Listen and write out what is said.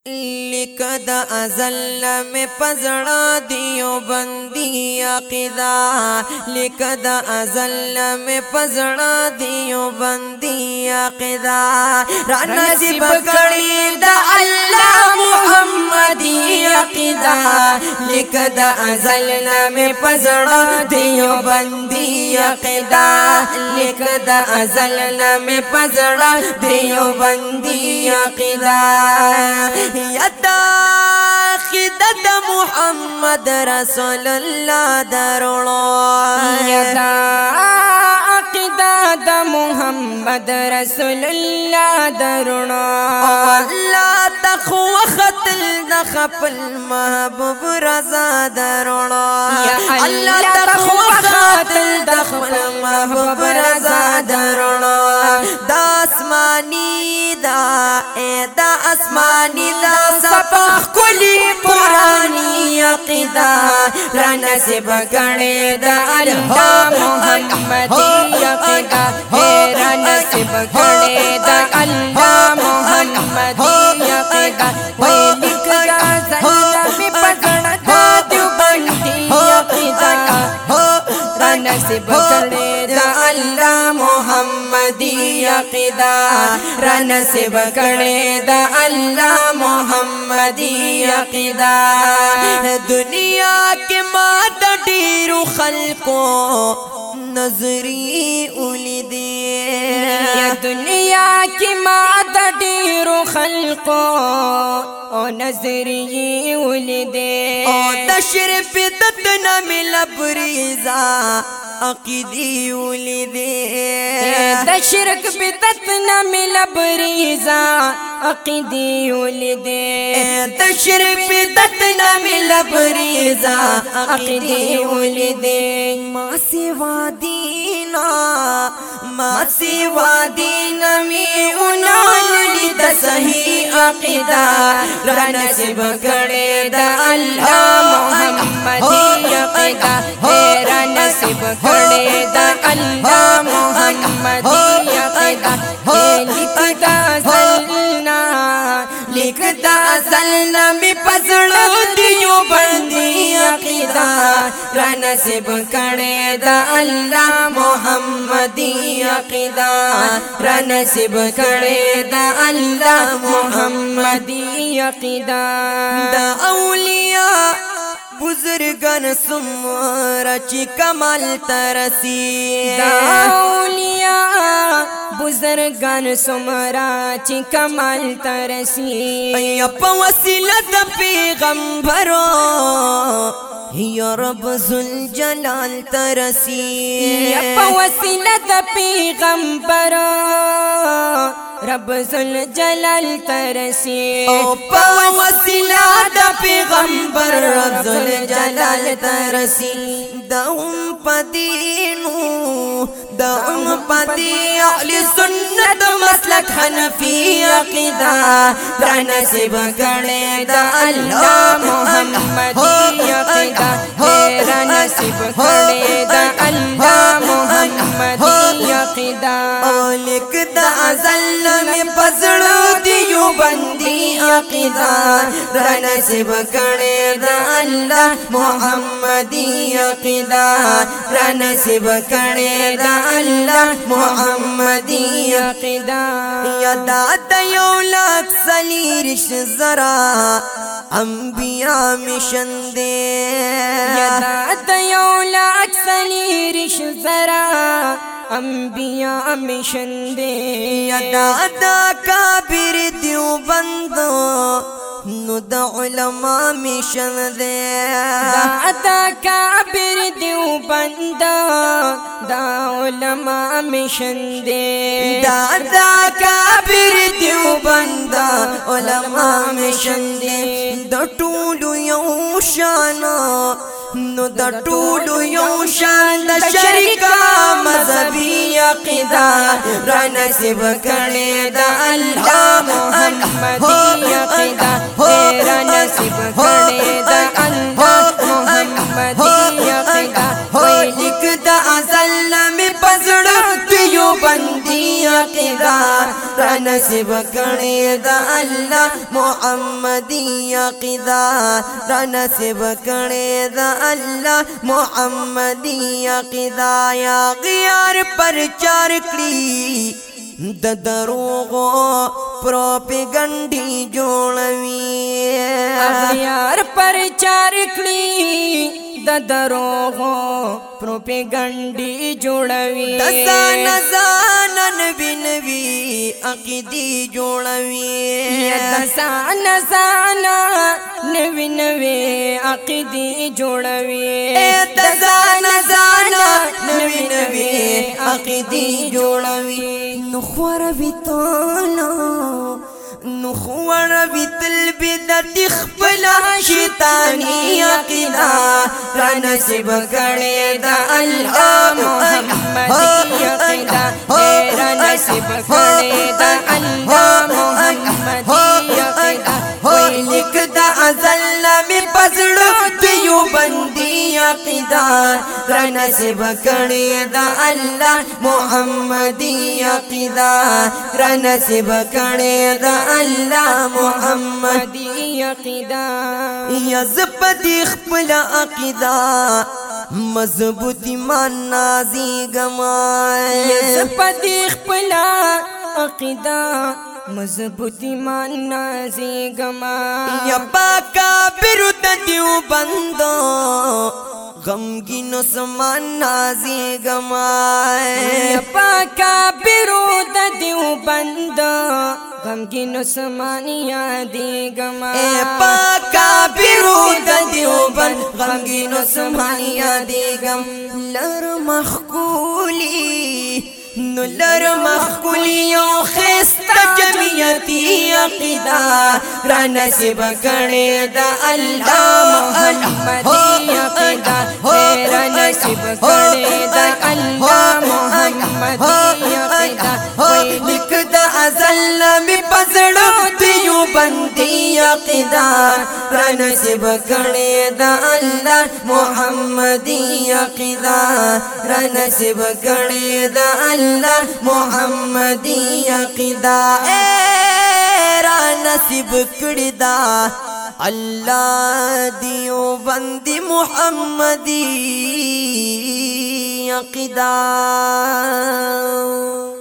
لکد ازل میں پزڑا دیو بندی عقیدہ لکد ازل میں پزڑا دیو بندی عقیدہ را نصیب کڑی دا اللہ محمدی عقیدہ لکد ازل میں پزڑا دیو بندی عقیدہ لکد ازل میں پزڑا دیو بندی عقیدہ یدا خدد محمد رسول اللہ درڑو یدا عقیدت محمد رسول اللہ درڑو اللہ تخو خطل دخپل محبوب رضا درڑو اللہ تخو خطل دخپل محبوب رضا درڑو دا اسمانی دا اے دا اسمانی دا سپخ کلی پرانی عقیدہ را نصیب کڑے دا اللہ محمدی عقیدہ را نصیب کڑے دا اللہ محمدی عقیدہ لکھ دا زلم پزڑ دا دیوبندی عقیدہ را نصیب کڑے دا اللہ محمدی عقیدہ را نصیب کڑے دا اللہ محمدی عقیدہ دنیا کے مات ڈیرو خلقو نظری اولی دے دنیا کی مات ڈیرو خلقو او نظری اولی دے او تشریف دتنا ملا بریزا عقیدی اولی دے تشرک بدت نہ ملا بریزا عقیدی اولی دے تشریف دتنا ملا بریزا عقیدی اولی دے ما سوا دینا ما سوا دینا می انالی دا صحیح عقیدہ را نصیب کڑے دا اللہ محمدی عقیدہ را نصیب کڑے دا اللہ محمدی عقیدہ لکھ دا زلنا لکھ دا زلنا می پزڑو دیو بندی عقیدہ را نصیب کڑے دا اللہ محمدی عقیدہ را نصیب کڑے دا اللہ محمدی عقیدہ دا اولیاء بزرگان سمرا چی کمال ترسی دا اولیاء بزرگان سمرا چی کمال ترسی ای پا وسیلہ دا پیغمبرو یا رب ذوالجلال ترسی پا وسیلہ دا پیغمبرو رب ذوالجلال ترسی پا وسیلہ دا پیغمبر رب ذوالجلال ترسی دا پا دینو دا پا دی اہل سنت مسلک حنفی عقیدہ را نصیب کڑے دا اللہ محمدی عقیدہ را نصیب کڑے دا اللہ محمدی عقیدہ لکھ دا ازل میں پزڑو دیو بندی عقیدہ را نصیب کڑے دا اللہ محمدی عقیدہ را نصیب کڑے دا اللہ محمدی عقیدہ یدا دیو لاکھ سلی رش ذرا انبیاء مشن دے یدا دیو لاکھ سلی رش ذرا انبیاء مشن دے یدا دا کابر دیو بندو نو دا علماء مشن دے دا کابر دیو بندہ دا علماء مشن دے دا کابر دیو بندہ علماء مشن دے دا ٹولو یو شانا نو دا ٹولو یو شان دا شرکا مذہبی عقیدہ را نصیب کڑے دا اللہ محمدی عقیدہ را نصیب کڑے دا اللہ محمدی عقیدہ لکھ دا ازل میں پزڑ دیو بندی عقیدہ عقیدہ را نصیب کړې د الله محمدی عقیدہ را نصیب کړې د الله محمدی عقیدہ یا غیار پرچار کړي د دروغو پروپیګنډي جوړوي اغیار پرچار کړي د دروغو پروپیګنډي جوړوي د ځان نبی نبی عقیدی جوړوي د ځان نوی نوی عقیدی جوړوي د ځان نبی نبی عقیدی جوړوي نو خور ویتانا نو خور ویتل بدعت خپل شیطانی عقیدہ را نصیب کړې د الله محمدی عقیدہ را نصیب کړې د الله محمدی عقیدہ وای لیک د ازل می پزړو دیو بندي عقیدہ را نصیب کړې د الله محمدی عقیدہ را نصیب کړې د الله محمدی عقیدہ یزپدی خپل عقیدہ مضبوط ایمان نازی گمائے یزپدی خپل عقیدہ مضبوط ایمان نازی گمائے یا پاکا برد دیو بندو غمگین سمان نازی گمائے یا پاکا برد دیو بندو غمگین سمانیا دی گما اے پاکا برود دیوبن غمگین سمانیا دی گم لر مخکولی نو لر مخکولی او خستا جمعیتی عقیدہ را نصیب کړې د الله محمدی عقیدہ را نصیب کړې د الله محمدی عقیدہ وای لیک د ازل می پزړو دیو بندي عقیدہ را نصیب کړې د الله محمدی عقیدہ را نصیب کړې د الله محمدی عقیدہ را نصیب کړې دا الله دیو بندي محمدی عقیدہ